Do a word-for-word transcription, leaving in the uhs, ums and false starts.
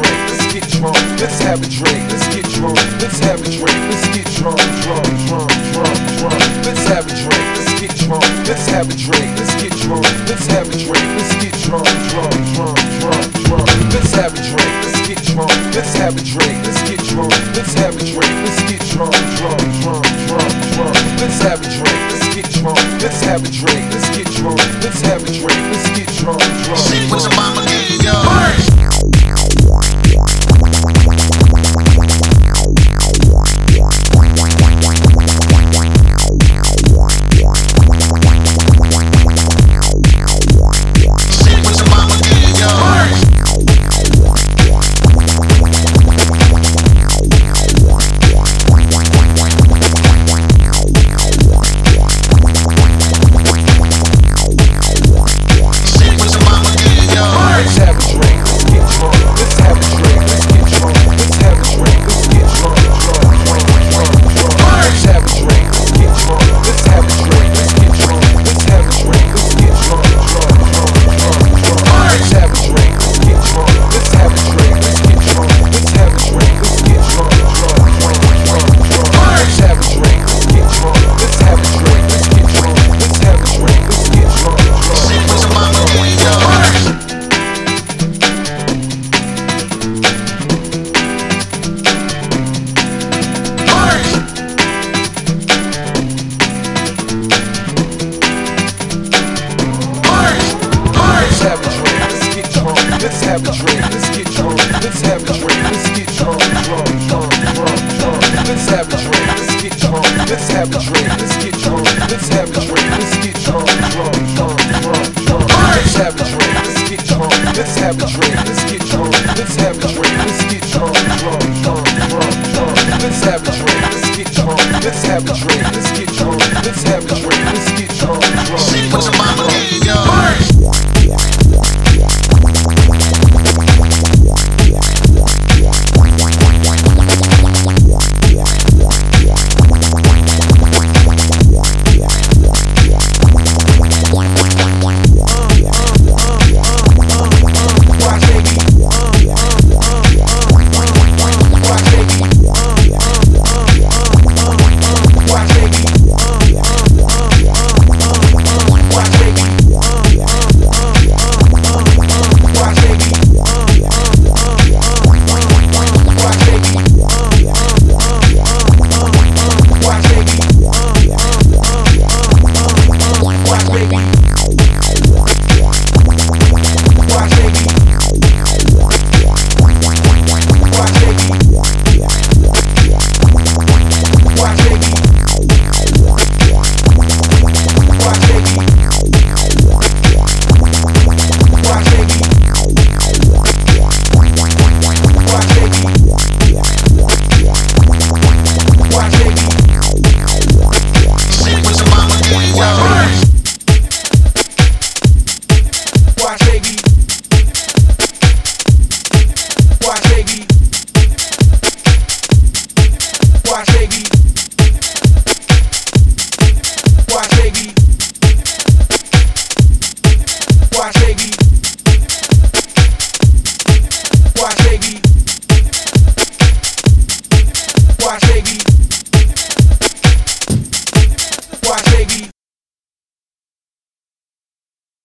drink, let's get drunk. Let's have a drink, let's get drunk. Let's have a drink, let's get drunk, drunk, drunk, drunk, drunk. Let's have a drink, let's get drunk. Let's have a drink, let's get drunk. Let's have a drink, let's get drunk, drunk, drunk, drunk, drunk. Let's have a drink, let's get drunk. Let's have a drink, let's get drunk. Let's have a drink, let's get drunk, drunk, drunk, drunk, drunk. Let's have a drink, let's get drunk. Let's have a drink, let's get drunk. Let's have a drink, let's get drunk, drunk. See what your mama gave you. Let's have a drink, let's get drunk. Let's have a drink, let's get drunk, drunk, drunk, drunk, drunk. Let's have a drink, let's get drunk. Let's have a drink, let's get drunk. Let's have a drink, let's get drunk, drunk, drunk, drunk, drunk. Let's have a drink, let's get drunk. Let's have a drink, let's get drunk. Let's have a drink, let's get drunk, drunk, drunk, drunk, drunk. Let's have a drink, let's get drunk. Let's have a drink, let's get drunk. Let's have a drink.